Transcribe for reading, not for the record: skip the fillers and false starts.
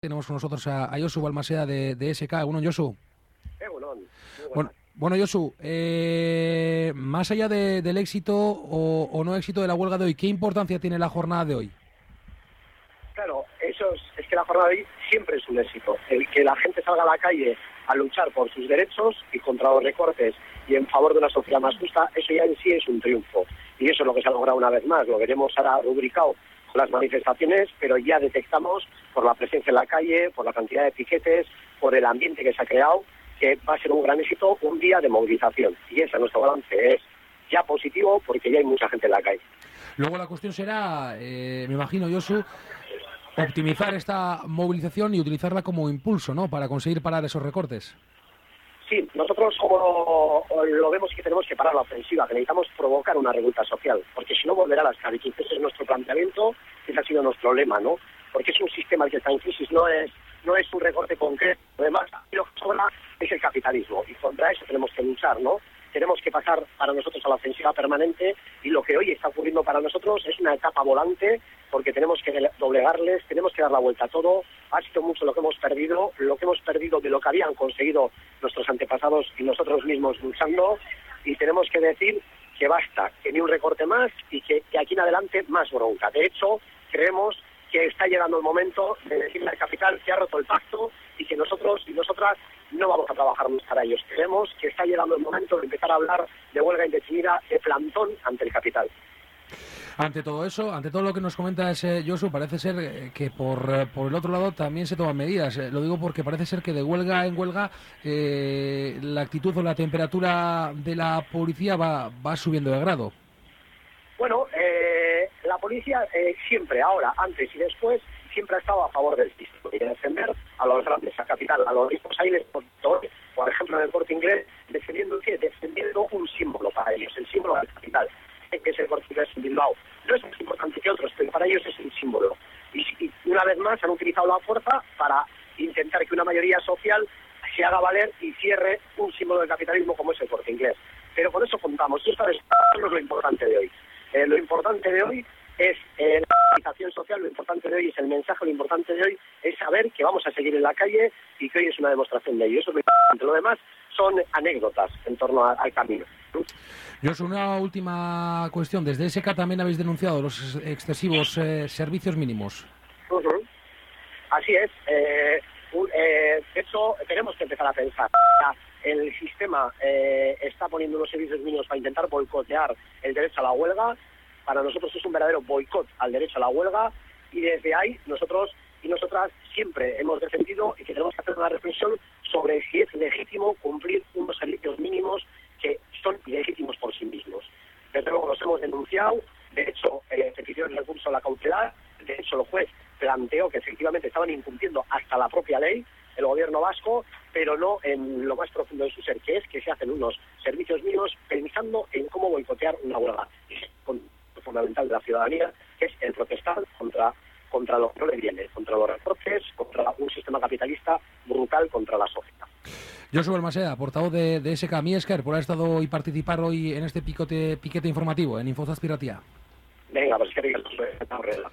Tenemos con nosotros a Josu Balmaseda de SK. Bueno, Josu. Bueno, Josu, más allá del éxito o no éxito de la huelga de hoy, ¿qué importancia tiene la jornada de hoy? Claro, es que la jornada de hoy siempre es un éxito. El que la gente salga a la calle a luchar por sus derechos y contra los recortes y en favor de una sociedad más justa, eso ya en sí es un triunfo. Y eso es lo que se ha logrado una vez más. Lo veremos ahora rubricado con las manifestaciones, pero ya detectamos por la presencia en la calle, por la cantidad de piquetes, por el ambiente que se ha creado, que va a ser un gran éxito, un día de movilización. Y ese nuestro balance es ya positivo porque ya hay mucha gente en la calle. Luego la cuestión será, me imagino, Josu, optimizar esta movilización y utilizarla como impulso, ¿no?, para conseguir parar esos recortes. Sí, nosotros como lo vemos que tenemos que parar la ofensiva, que necesitamos provocar una revuelta social, porque si no volverá a la esclavitud. Ese es nuestro planteamiento, ese ha sido nuestro lema, ¿no? Porque es un sistema que está en crisis, no es un recorte concreto. Además, lo que sobra es el capitalismo, y contra eso tenemos que luchar, ¿no? Tenemos que pasar para nosotros a la ofensiva permanente, y lo que hoy está ocurriendo para nosotros es una etapa volante, porque tenemos que doblegarles, tenemos que dar la vuelta a todo. Ha sido mucho lo que hemos perdido de lo que habían conseguido nuestros antepasados y nosotros mismos luchando, y tenemos que decir que basta, que ni un recorte más y que aquí en adelante más bronca. De hecho, creemos que está llegando el momento de decirle al capital que ha roto el pacto y que nosotros y nosotras no vamos a trabajar más para ellos. Creemos que está llegando el momento de empezar a hablar de huelga indefinida, de plantón ante el capital. Ante todo eso, ante todo lo que nos comentas, Josu, parece ser que por el otro lado también se toman medidas. Lo digo porque parece ser que de huelga en huelga la actitud o la temperatura de la policía va subiendo de grado. Bueno, la policía siempre, ahora, antes y después, siempre ha estado a favor del sistema y de defender a los grandes, a capital, a los ricos. Ahí les por ejemplo, en el Corte Inglés, defendiendo un símbolo para ellos, el símbolo del capital, que es el Corte Inglés en Bilbao. No es más importante que otros, pero para ellos es un símbolo. Y una vez más han utilizado la fuerza para intentar que una mayoría social se haga valer y cierre un símbolo del capitalismo como es el Corte Inglés. Pero con eso contamos, y esta vez no es lo importante de hoy. Lo importante de hoy es la organización social, lo importante de hoy es el mensaje, lo importante de hoy es saber que vamos a seguir en la calle y que hoy es una demostración de ello. Eso es lo importante. Lo demás son anécdotas en torno al camino. Josu, una última cuestión. Desde SK también habéis denunciado los excesivos servicios mínimos. Así es. De hecho, tenemos que empezar a pensar. El sistema está poniendo unos servicios mínimos para intentar boicotear el derecho a la huelga. Para nosotros es un verdadero boicot al derecho a la huelga, y desde ahí nosotros y nosotras siempre hemos defendido y que tenemos que hacer una reflexión sobre si es legítimo cumplir unos servicios mínimos que son ilegítimos por sí mismos. Desde luego los hemos denunciado. De hecho, se pidió el recurso a la cautelar. De hecho, el juez planteó que efectivamente estaban incumpliendo hasta la propia ley, el gobierno vasco, pero no en lo más profundo de su ser, que es que se hacen unos servicios mínimos pensando en cómo boicotear una huelga. Y es lo fundamental de la ciudadanía, que es el protestar contra lo que no le viene, contra los recortes, contra un sistema capitalista brutal contra la sociedad. Josu Balmaseda, portavoz de SK. Miesker, por haber estado y participar hoy en este piquete informativo en Infozazpi Ratia. Venga, pues que